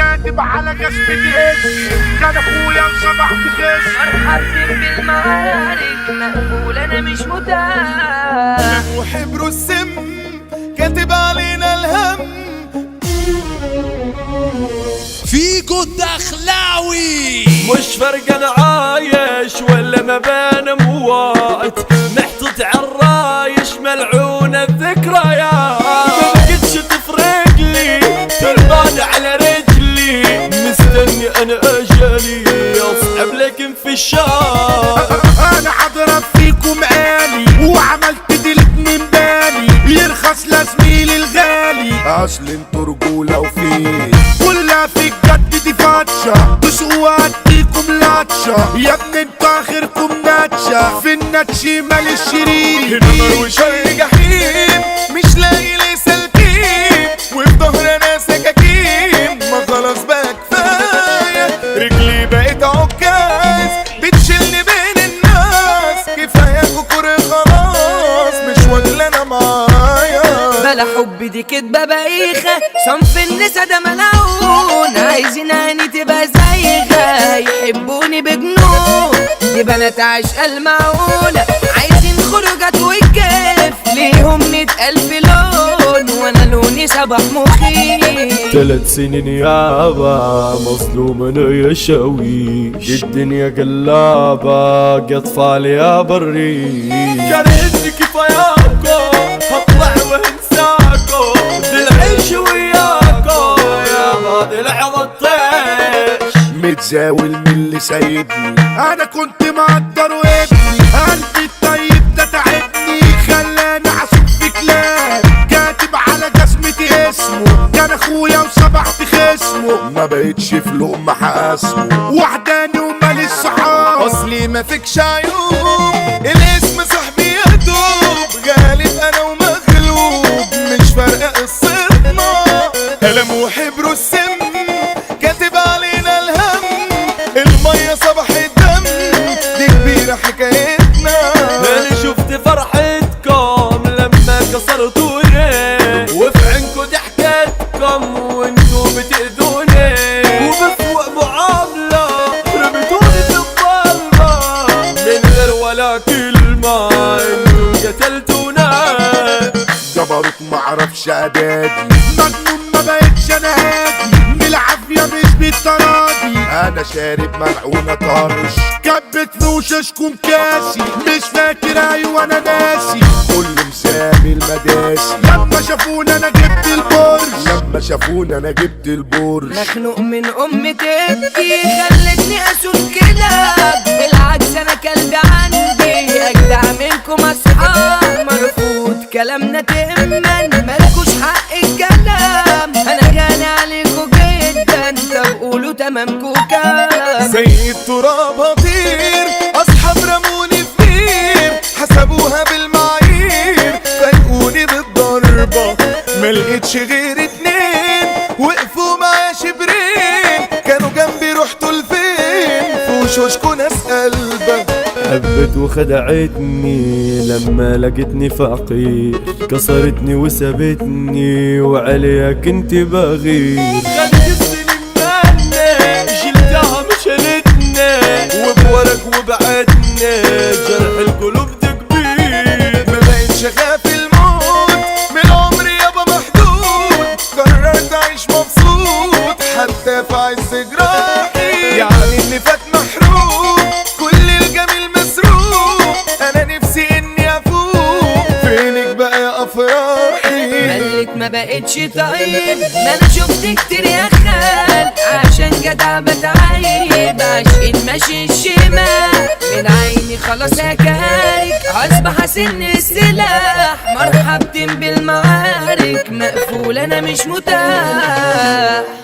كاتب على جسمي اسمي، كان اخويا وصبح بخس. مرحبتين بالمعارك مقبول انا مش متاح. وحبر السم كاتب علينا الهم. فيكو الدخلاوي مش فرق انا عايش ولا ما بين موات، محطوط عالرايش ملعونة الذكريات. ما بقتش تفرق لي تربان على رجلي، مستني انا اجالي اصعب لكن في الشارع. انا حضرب فيكم آلي وعملت دلت من بالي، يرخص لزميلي الغالي اصل انتوا رجولة وفيه كلها في الجد دي فاتشة. تسقوا اديكم لاتشة يا ابني انتوا اخركم ناتشة، في الناتش مال الشريك. نار وشر جحيم مش لاقي لي سلكين، وفي ظهر انا سكاكين. ما خلاص بقى كفاية، رجلي بقت عكاز بتشيلني بين الناس. كفاية كوكور خلاص مش واكلة انا معايا. بلا حب دي كدبة بايخة، صنف النسا ده ملعون. عايزين عيني تبقى زيها، يحبوني بجنون. دي بنات عشق المعونة، عايزين خروجات والكيف. ليهم 100,000 لون وانا لوني صباح مخيف. 3 سنين يابا مظلوم انا يا شاويش، الدنيا قلابة اطفال يا بريش. كرهتني كفاياكو هطلع وهنساكو، بدي العيش وياكو يا غادي لحظة طيش. متزاول من اللي سايبني، انا كنت مقدر وابني. قلبي الطيب ده تعبني، خلاني اعصب في كلام. كاتب على جسمتي اسمه، كان اخويا وصبحت خصمه. ما بقتش في لقمة حاسمه، وحداني ومالي الصحاب. اصلي ما فيكش عيوب، الاسم صاحبي يا دوب. غالب انا ومغلوب مش فارقة قصتنا. قلم وحبر السم كاتب علينا الهم. المية صبح الدم دي كبيرة حكايتنا. انا شفت فرحتكم لما كسرتوني، وفي عينكم ضحكتكم وانتو بتأذوني. وبسوء معاملة رميتوني في الظلمة، من غير ولا كلمة انتو قتلتونا. جبروت معرفش ادادي، مجنون ما بقتش انا هادي. بالعافية مش بالتراضي، انا شارب ملعونة طرش. كبت في وشاشكم كاسي، مش فاكر ايوه انا ناسي. كل مسامي المداسي، لما شافونا انا جبت البرج. لما شافونا انا جبت البرج. مخنوق من امي تبكي، خلتني اسود كلاب. بالعكس انا كلب عندي اجدع منكم اصحاب. مرفوض كلامنا تأمن، مالكوش حق الكلام. انا غالي عليكوا جدا، طب قولوا تمامكوا كام. زي التراب هطير، اصحاب رموني في بير. حسبوها بالمعايير، فاجئوني بالضربة. ملقتش غير 2 وقفوا معايا شبرين. كانوا جنبي رحتوا لفين؟ في وشوشكوا ناس قلبة. حبت وخدعتني لما لقتني فقير، كسرتني وسابتني وعليها كنت بغير. خدت السنين مني شلتها مشلتني، وبورك وبعدني جرح القلوب تكبير. ما بقتش اخاف الموت، من عمري يابا محدود. قررت اعيش مبسوط حتى في عز جراحي. يعني اللي فات محروق، كل الجميل مسروق. انا نفسي اني افوق، فينك بقى يا افراحي. ملت ما بقتش طيب، ما انا شفت كتير يا خال. عشان جدع بتعيب، عشق ماشي الشمال. من عيني خلاص هكارك، اصبح سن السلاح. مرحبتين بالمعارك مقفول انا مش متاح.